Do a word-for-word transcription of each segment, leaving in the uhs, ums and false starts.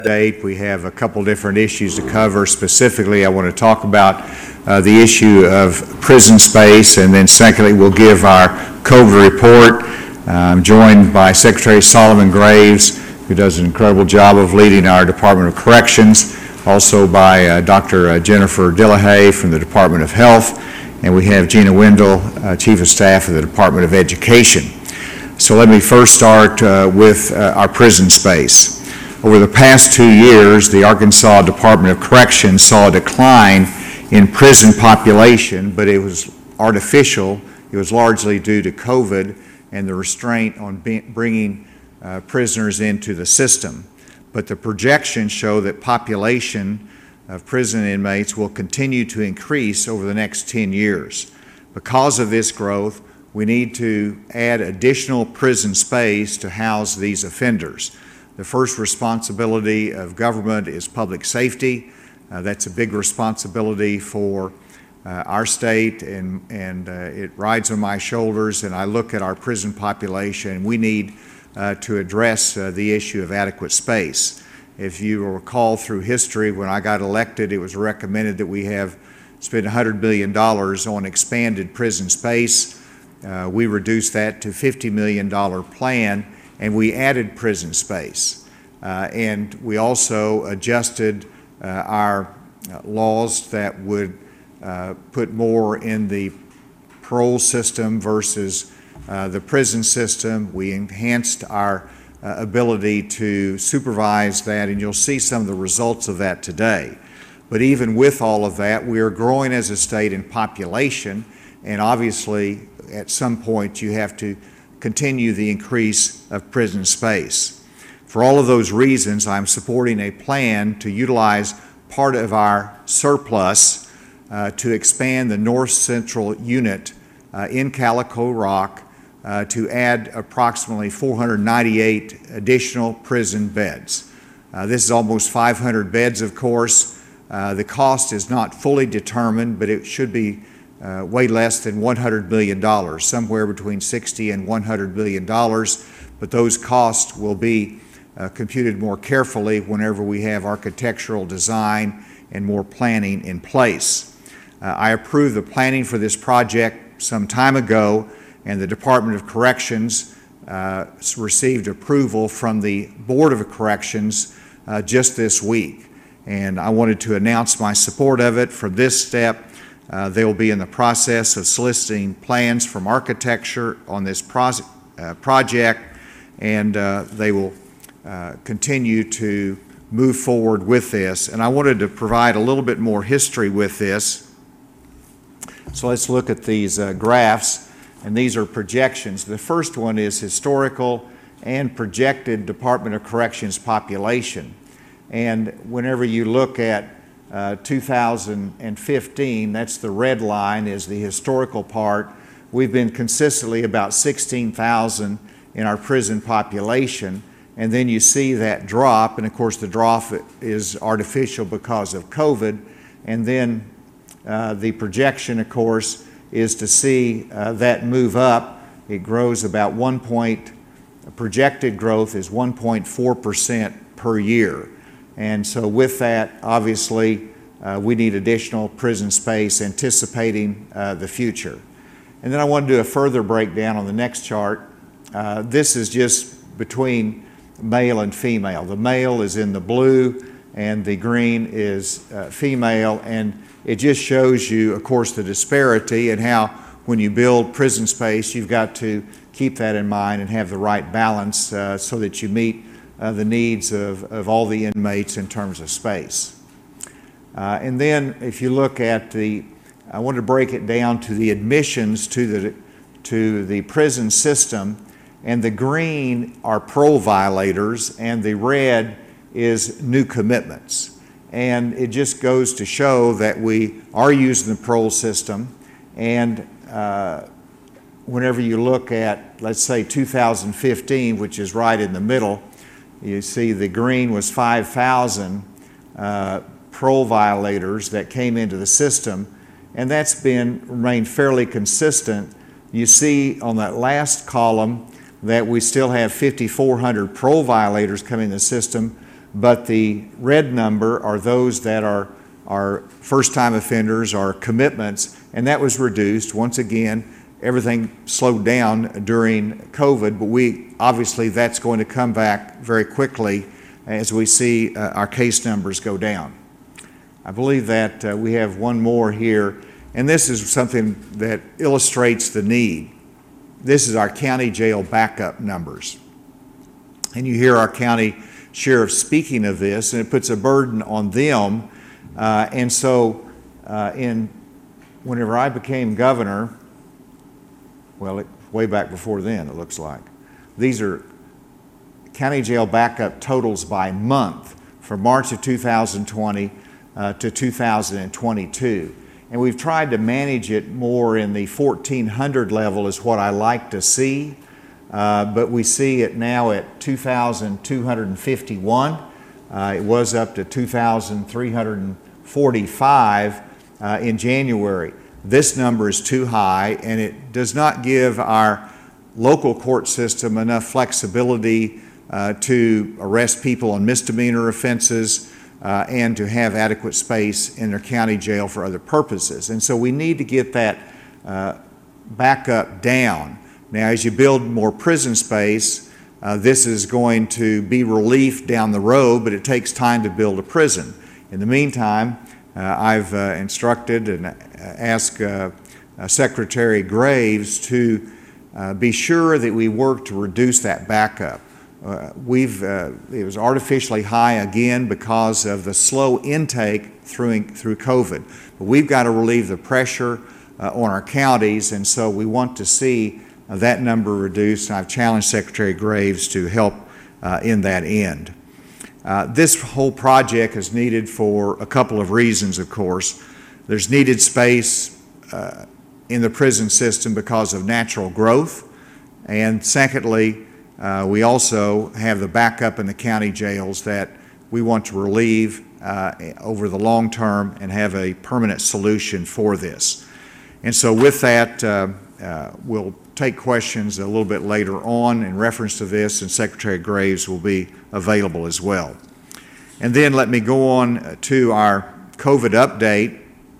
Date. We have a couple different issues to cover. Specifically, I want to talk about uh, the issue of prison space, and then secondly, we'll give our COVID report. Uh, I'm joined by Secretary Solomon Graves, who does an incredible job of leading our Department of Corrections, also by uh, Doctor Jennifer Dillahay from the Department of Health, and we have Gina Wendell, uh, Chief of Staff of the Department of Education. So let me first start uh, with uh, our prison space. Over the past two years, the Arkansas Department of Corrections saw a decline in prison population, but it was artificial. It was largely due to COVID and the restraint on be- bringing uh, prisoners into the system. But the projections show that population of prison inmates will continue to increase over the next ten years. Because of this growth, we need to add additional prison space to house these offenders. The first responsibility of government is public safety. Uh, that's a big responsibility for uh, our state, and, and uh, it rides on my shoulders. And I look at our prison population, we need uh, to address uh, the issue of adequate space. If you recall through history, when I got elected, it was recommended that we have spent one hundred million dollars on expanded prison space. Uh, we reduced that to fifty million dollars plan, and we added prison space. Uh, and we also adjusted uh, our uh, laws that would uh, put more in the parole system versus uh, the prison system. We enhanced our uh, ability to supervise that, and you'll see some of the results of that today. But even with all of that, we are growing as a state in population, and obviously at some point you have to continue the increase of prison space. For all of those reasons, I'm supporting a plan to utilize part of our surplus uh, to expand the North Central Unit uh, in Calico Rock uh, to add approximately four hundred ninety-eight additional prison beds. Uh, this is almost five hundred beds, of course. Uh, the cost is not fully determined, but it should be Uh, way less than one hundred million dollars, somewhere between sixty and one hundred million dollars, but those costs will be uh, computed more carefully whenever we have architectural design and more planning in place. Uh, I approved the planning for this project some time ago, and the Department of Corrections uh, received approval from the Board of Corrections uh, just this week, and I wanted to announce my support of it. For this step, Uh, they will be in the process of soliciting plans from architecture on this pro- uh, project, and uh, they will uh, continue to move forward with this. And I wanted to provide a little bit more history with this. So let's look at these uh, graphs, and these are projections. The first one is historical and projected Department of Corrections population. And whenever you look at Uh, two thousand fifteen, that's the red line, is the historical part. We've been consistently about sixteen thousand in our prison population, and then you see that drop, and of course the drop is artificial because of COVID, and then uh, the projection, of course, is to see uh, that move up. It grows about one point, projected growth is one point four percent per year. And so with that, obviously, uh, we need additional prison space anticipating uh, the future. And then I want to do a further breakdown on the next chart. Uh, this is just between male and female. The male is in the blue and the green is uh, female, and it just shows you, of course, the disparity and how when you build prison space, you've got to keep that in mind and have the right balance uh, so that you meet Uh, the needs of, of all the inmates in terms of space. Uh, and then if you look at the, I want to break it down to the admissions to the, to the prison system, and the green are parole violators and the red is new commitments. And it just goes to show that we are using the parole system, and uh, whenever you look at, let's say two thousand fifteen, which is right in the middle, you see the green was five thousand uh, parole violators that came into the system, and that's been remained fairly consistent. You see on that last column that we still have fifty-four hundred parole violators coming in the system, but the red number are those that are, are first-time offenders or commitments, and that was reduced. Once again, everything slowed down during COVID, but we obviously that's going to come back very quickly as we see uh, our case numbers go down. I believe that uh, we have one more here, and this is something that illustrates the need. This is our county jail backup numbers. And you hear our county sheriff speaking of this, and it puts a burden on them. Uh, and so uh, in whenever I became governor, well, it, way back before then, it looks like, these are county jail backup totals by month from March of two thousand twenty uh, to two thousand twenty-two. And we've tried to manage it more in the fourteen hundred level is what I like to see, uh, but we see it now at two thousand two hundred fifty-one. Uh, it was up to two thousand three hundred forty-five uh, in January. This number is too high, and it does not give our local court system enough flexibility uh, to arrest people on misdemeanor offenses uh, and to have adequate space in their county jail for other purposes. And so we need to get that uh, back up down. Now, as you build more prison space, uh, this is going to be relief down the road, but it takes time to build a prison. In the meantime, uh, I've uh, instructed and asked uh, uh, Secretary Graves to uh, be sure that we work to reduce that backup. Uh, we've, uh, it was artificially high again because of the slow intake through, through COVID. But we've got to relieve the pressure uh, on our counties, and so we want to see uh, that number reduced. And I've challenged Secretary Graves to help uh, in that end. Uh, this whole project is needed for a couple of reasons, of course. There's needed space uh, in the prison system because of natural growth, and secondly, Uh, we also have the backup in the county jails that we want to relieve uh, over the long term and have a permanent solution for this. And so with that, uh, uh, we'll take questions a little bit later on in reference to this, and Secretary Graves will be available as well. And then let me go on to our COVID update.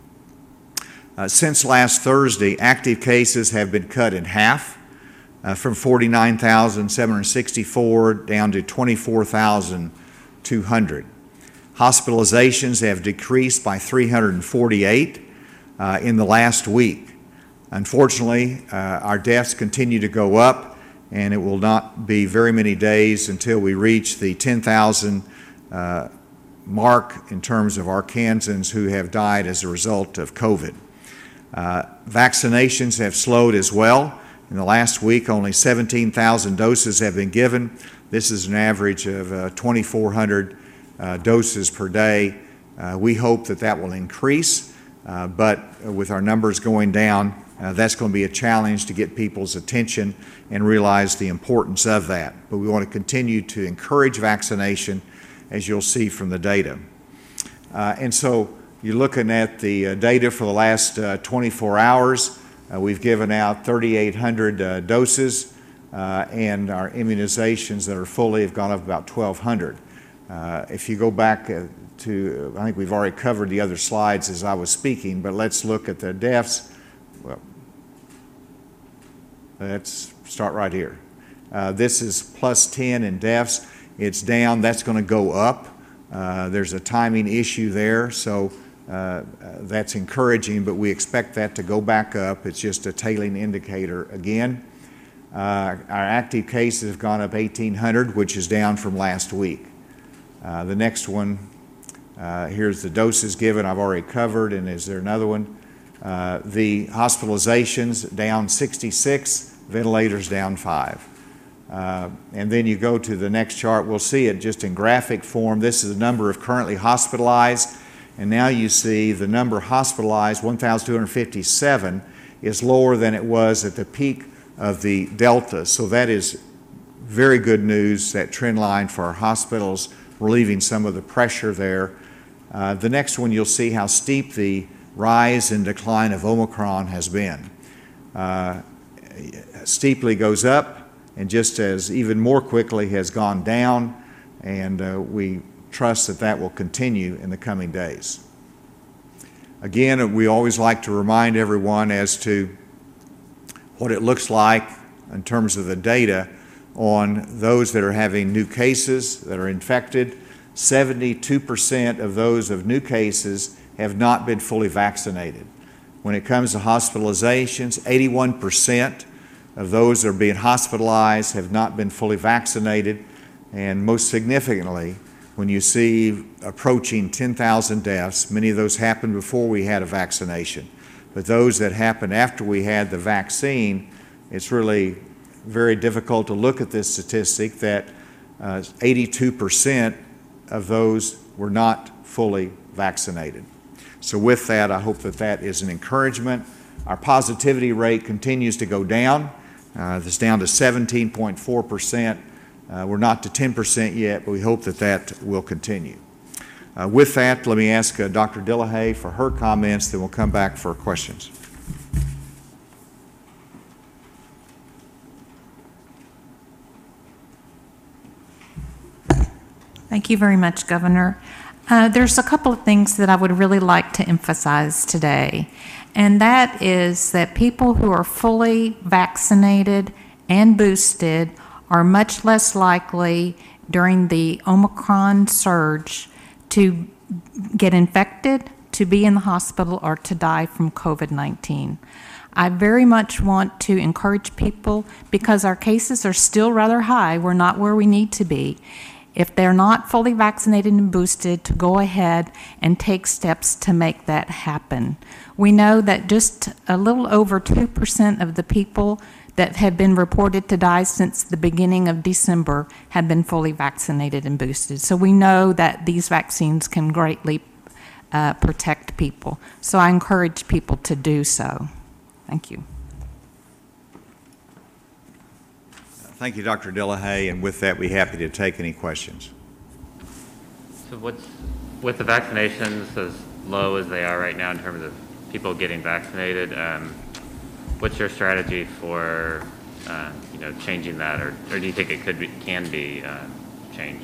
Uh, since last Thursday, active cases have been cut in half. Uh, from forty-nine thousand seven hundred sixty-four down to twenty-four thousand two hundred. Hospitalizations have decreased by three hundred forty-eight uh, in the last week. Unfortunately, uh, our deaths continue to go up, and it will not be very many days until we reach the ten thousand uh, mark in terms of Arkansans who have died as a result of COVID. Uh, vaccinations have slowed as well. In the last week, only seventeen thousand doses have been given. This is an average of uh, twenty-four hundred uh, doses per day. Uh, we hope that that will increase, uh, but with our numbers going down, uh, that's going to be a challenge to get people's attention and realize the importance of that. But we want to continue to encourage vaccination, as you'll see from the data. Uh, and so you're looking at the uh, data for the last uh, twenty-four hours. Uh, we've given out thirty-eight hundred uh, doses, uh, and our immunizations that are fully have gone up about twelve hundred. Uh, if you go back uh, to, I think we've already covered the other slides as I was speaking, but let's look at the deaths. Well, let's start right here. Uh, this is plus ten in deaths. It's down. That's going to go up. Uh, there's a timing issue there, so Uh, uh, that's encouraging, but we expect that to go back up. It's just a tailing indicator again. Uh, our active cases have gone up eighteen hundred, which is down from last week. Uh, the next one, uh, here's the doses given, I've already covered, and is there another one? Uh, the hospitalizations down sixty-six, ventilators down five. Uh, and then you go to the next chart, we'll see it just in graphic form. This is the number of currently hospitalized. And now you see the number hospitalized, one thousand two hundred fifty-seven, is lower than it was at the peak of the Delta. So that is very good news, that trend line for our hospitals, relieving some of the pressure there. Uh, the next one, you'll see how steep the rise and decline of Omicron has been. Uh, steeply goes up, and just as even more quickly has gone down, and uh, we trust that that will continue in the coming days. Again, we always like to remind everyone as to what it looks like in terms of the data on those that are having new cases that are infected. seventy-two percent of those of new cases have not been fully vaccinated. When it comes to hospitalizations, eighty-one percent of those that are being hospitalized have not been fully vaccinated. And most significantly, when you see approaching ten thousand deaths, many of those happened before we had a vaccination. But those that happened after we had the vaccine, it's really very difficult to look at this statistic that uh, eighty-two percent of those were not fully vaccinated. So with that, I hope that that is an encouragement. Our positivity rate continues to go down. Uh, it's down to seventeen point four percent. Uh, we're not to ten percent yet, but we hope that that will continue. Uh, with that, let me ask uh, Doctor Dillehay for her comments, then we'll come back for questions. Thank you very much, Governor. Uh, there's a couple of things that I would really like to emphasize today, and that is that people who are fully vaccinated and boosted are much less likely during the Omicron surge to get infected, to be in the hospital, or to die from COVID nineteen. I very much want to encourage people, because our cases are still rather high, we're not where we need to be. If they're not fully vaccinated and boosted, to go ahead and take steps to make that happen. We know that just a little over two percent of the people that have been reported to die since the beginning of December have been fully vaccinated and boosted. So we know that these vaccines can greatly uh, protect people. So I encourage people to do so. Thank you. Thank you, Doctor Dillehay, and with that, we're happy to take any questions. So what's, with the vaccinations as low as they are right now in terms of people getting vaccinated, um, what's your strategy for uh, you know, changing that, or, or do you think it could be, can be uh, changed?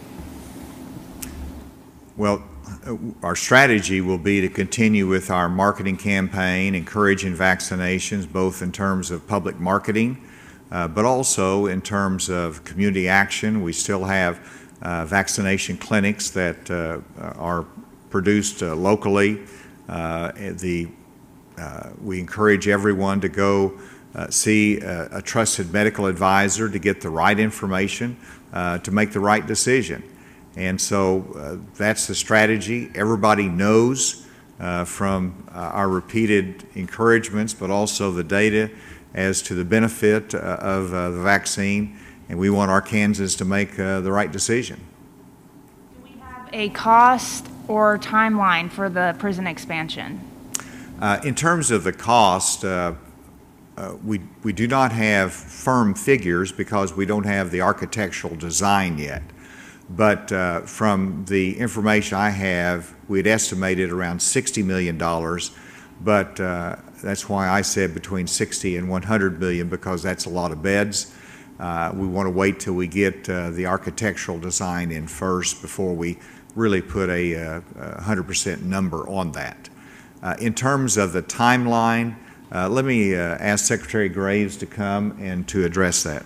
Well, our strategy will be to continue with our marketing campaign, encouraging vaccinations, both in terms of public marketing, Uh, but also in terms of community action. We still have uh, vaccination clinics that uh, are produced uh, locally. Uh, the, uh, we encourage everyone to go uh, see a, a trusted medical advisor to get the right information uh, to make the right decision. And so uh, that's the strategy. Everybody knows uh, from uh, our repeated encouragements, but also the data as to the benefit uh, of uh, the vaccine, and we want Arkansans to make uh, the right decision. Do we have a cost or timeline for the prison expansion? Uh, in terms of the cost, uh, uh, we, we do not have firm figures because we don't have the architectural design yet. But uh, from the information I have, we'd estimated around sixty million dollars, but uh, that's why I said between sixty and one hundred million, because that's a lot of beds. Uh, we want to wait till we get uh, the architectural design in first before we really put a uh, one hundred percent number on that. Uh, in terms of the timeline, uh, let me uh, ask Secretary Graves to come and to address that.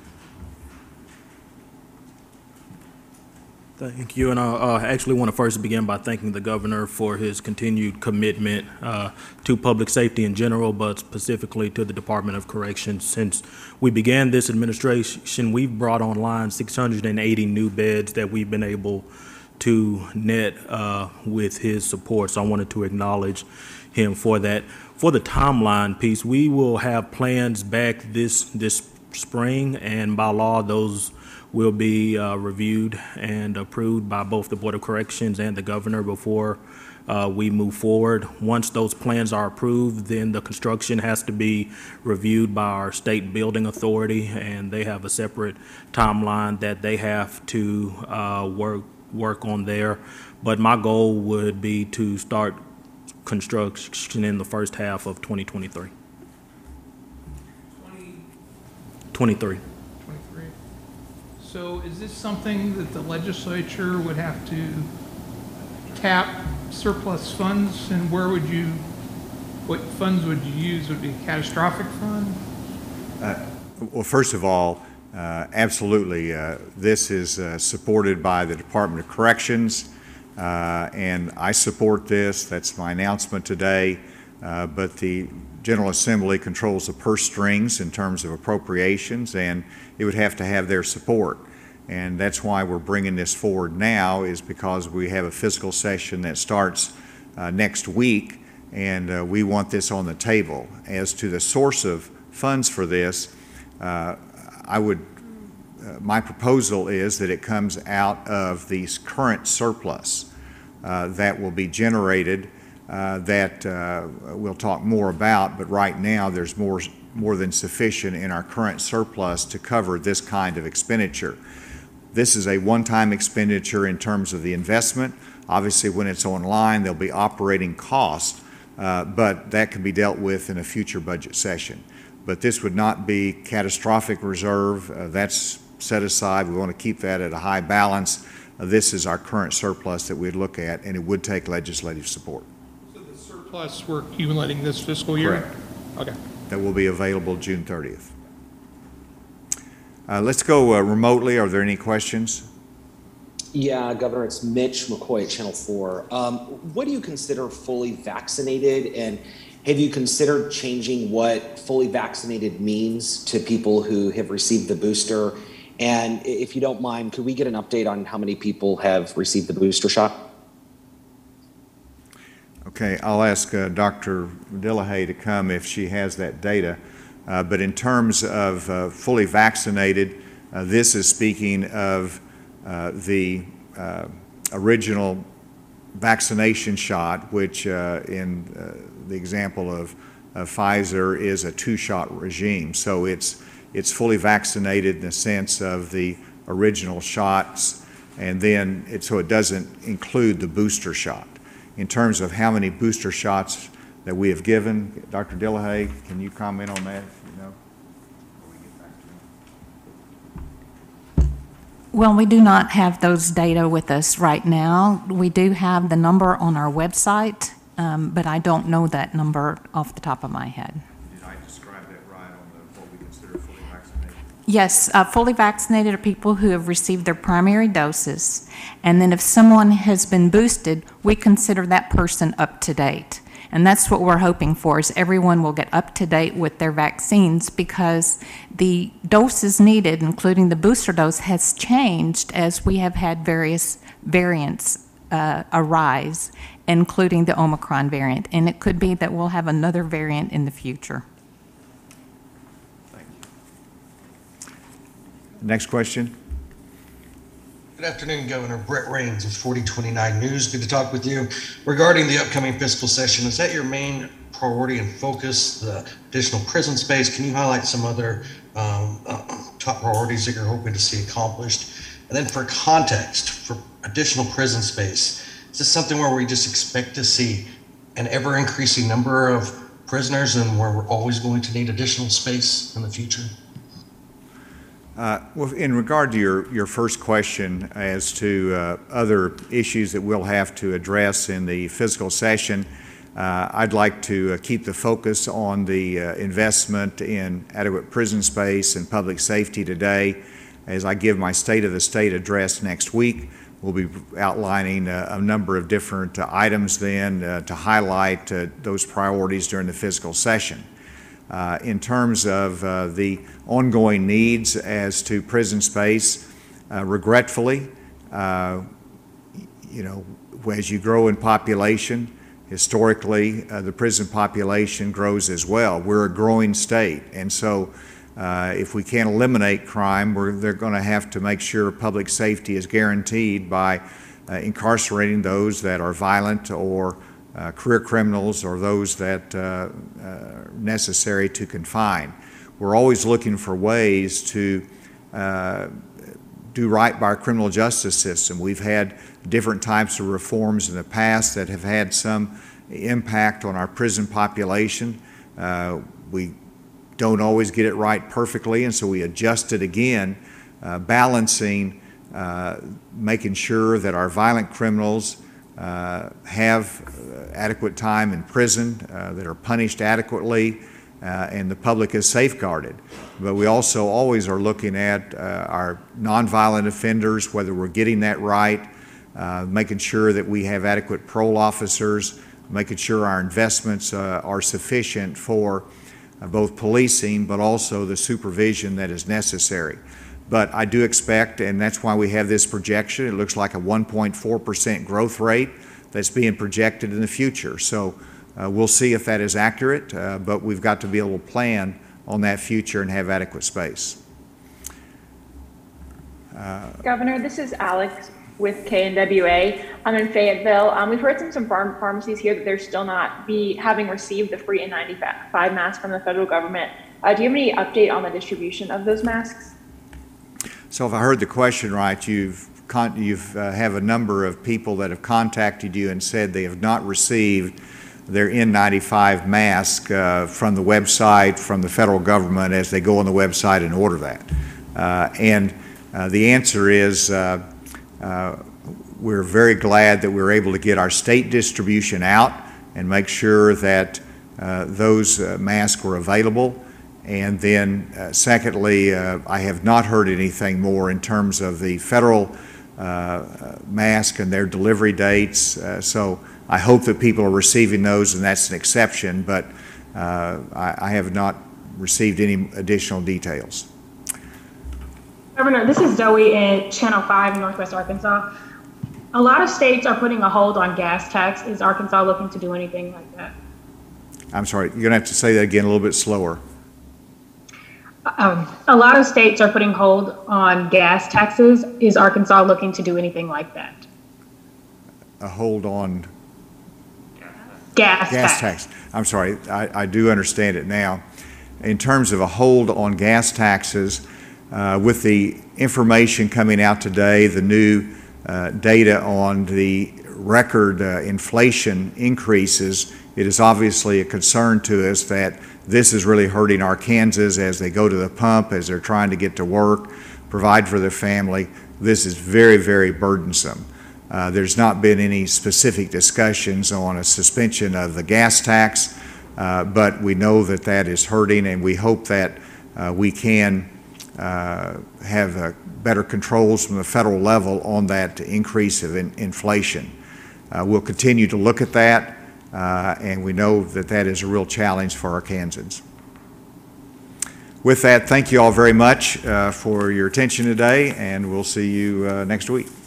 Thank you, and I uh, actually want to first begin by thanking the governor for his continued commitment uh, to public safety in general, but specifically to the Department of Corrections. Since we began this administration, we've brought online six hundred eighty new beds that we've been able to net uh, with his support, so I wanted to acknowledge him for that. For the timeline piece, we will have plans back this, this spring, and by law, those will be uh, reviewed and approved by both the Board of Corrections and the governor before uh, we move forward. Once those plans are approved, then the construction has to be reviewed by our state building authority, and they have a separate timeline that they have to uh, work work on there. But my goal would be to start construction in the first half of twenty twenty-three. twenty-three. So is this something that the legislature would have to tap surplus funds, and where would you, what funds would you use? Would it be a catastrophic fund? Well, first of all, uh, absolutely, uh, this is uh, supported by the Department of Corrections, uh, and I support this. That's my announcement today. Uh, but the General Assembly controls the purse strings in terms of appropriations, and it would have to have their support. And that's why we're bringing this forward now, is because we have a fiscal session that starts uh, next week, and uh, we want this on the table. As to the source of funds for this, uh, I would, uh, my proposal is that it comes out of the current surplus uh, that will be generated uh, that uh, we'll talk more about, but right now there's more, more than sufficient in our current surplus to cover this kind of expenditure. This is a one-time expenditure in terms of the investment. Obviously, when it's online, there'll be operating costs, uh, but that can be dealt with in a future budget session. But this would not be catastrophic reserve. Uh, that's set aside. We want to keep that at a high balance. Uh, this is our current surplus that we'd look at, and it would take legislative support. So the surplus we're accumulating this fiscal year? Correct. Okay. That will be available June thirtieth. Uh, let's go uh, remotely. Are there any questions? Yeah, Governor, it's Mitch McCoy at Channel four. Um, what do you consider fully vaccinated, and have you considered changing what fully vaccinated means to people who have received the booster? And if you don't mind, could we get an update on how many people have received the booster shot? Okay, I'll ask uh, Doctor Dillehay to come if she has that data. Uh, but in terms of uh, fully vaccinated, uh, this is speaking of uh, the uh, original vaccination shot, which uh, in uh, the example of uh, Pfizer is a two-shot regime. So it's, it's fully vaccinated in the sense of the original shots, and then it, so it doesn't include the booster shot. In terms of how many booster shots that we have given, Doctor Dillehay, can you comment on that? You know? Well, we do not have those data with us right now. We do have the number on our website, um, but I don't know that number off the top of my head. Did I describe that right on the, what we consider fully vaccinated? Yes, uh, fully vaccinated are people who have received their primary doses, and then if someone has been boosted, we consider that person up to date. And that's what we're hoping for, is everyone will get up to date with their vaccines, because the doses needed, including the booster dose, has changed as we have had various variants uh, arise, including the Omicron variant. And it could be that we'll have another variant in the future. Thank you. Next question. Good afternoon, Governor. Brett Raines of forty twenty-nine News. Good to talk with you. Regarding the upcoming fiscal session, is that your main priority and focus, the additional prison space? Can you highlight some other um, uh, top priorities that you're hoping to see accomplished? And then for context, for additional prison space, is this something where we just expect to see an ever-increasing number of prisoners and where we're always going to need additional space in the future? Uh, well, in regard to your, your first question as to uh, other issues that we'll have to address in the fiscal session, uh, I'd like to uh, keep the focus on the uh, investment in adequate prison space and public safety today. As I give my State of the State address next week, we'll be outlining uh, a number of different uh, items then uh, to highlight uh, those priorities during the fiscal session. Uh, in terms of uh, the ongoing needs as to prison space, uh, regretfully, uh, you know, as you grow in population, historically, uh, the prison population grows as well. We're a growing state, and so uh, if we can't eliminate crime, we're, they're going to have to make sure public safety is guaranteed by uh, incarcerating those that are violent or Uh, career criminals or those that uh, uh, necessary to confine. We're always looking for ways to uh, do right by our criminal justice system. We've had different types of reforms in the past that have had some impact on our prison population. Uh, we don't always get it right perfectly, and so we adjust it again uh, balancing, uh, making sure that our violent criminals uh, have adequate time in prison, uh, that are punished adequately, uh, and the public is safeguarded. But we also always are looking at uh, our nonviolent offenders, whether we're getting that right, uh, making sure that we have adequate parole officers, making sure our investments uh, are sufficient for uh, both policing but also the supervision that is necessary. But I do expect, and that's why we have this projection, it looks like a one point four percent growth rate that's being projected in the future. So uh, we'll see if that is accurate, uh, but we've got to be able to plan on that future and have adequate space. Governor, this is Alex with K N W A. I'm in Fayetteville. Um, we've heard from some farm pharmacies here that they're still not be having received the free N ninety-five mask from the federal government. Uh, do you have any update on the distribution of those masks? So if I heard the question right, you've con you've uh, have a number of people that have contacted you and said they have not received their N ninety-five mask uh, from the website, from the federal government, as they go on the website and order that. Uh, and uh, the answer is uh, uh, we're very glad that we were able to get our state distribution out and make sure that uh, those uh, masks were available. And then uh, secondly, uh, I have not heard anything more in terms of the federal uh, mask and their delivery dates. Uh, so I hope that people are receiving those, and that's an exception, but uh, I, I have not received any additional details. Governor, this is Zoe in Channel five in Northwest Arkansas. A lot of states are putting a hold on gas tax. Is Arkansas looking to do anything like that? I'm sorry, you're going to have to say that again a little bit slower. Um, a lot of states are putting hold on gas taxes. Is Arkansas looking to do anything like that? A hold on gas, gas tax. tax. I'm sorry, I, I do understand it now. In terms of a hold on gas taxes, uh, with the information coming out today, the new uh, data on the record uh, inflation increases, it is obviously a concern to us that this is really hurting Arkansans as they go to the pump, as they're trying to get to work, provide for their family. This is very, very burdensome. Uh, there's not been any specific discussions on a suspension of the gas tax, uh, but we know that that is hurting, and we hope that uh, we can uh, have uh, better controls from the federal level on that increase of in inflation. Uh, we'll continue to look at that. Uh, and we know that that is a real challenge for Arkansans. With that, thank you all very much uh, for your attention today, and we'll see you uh, next week.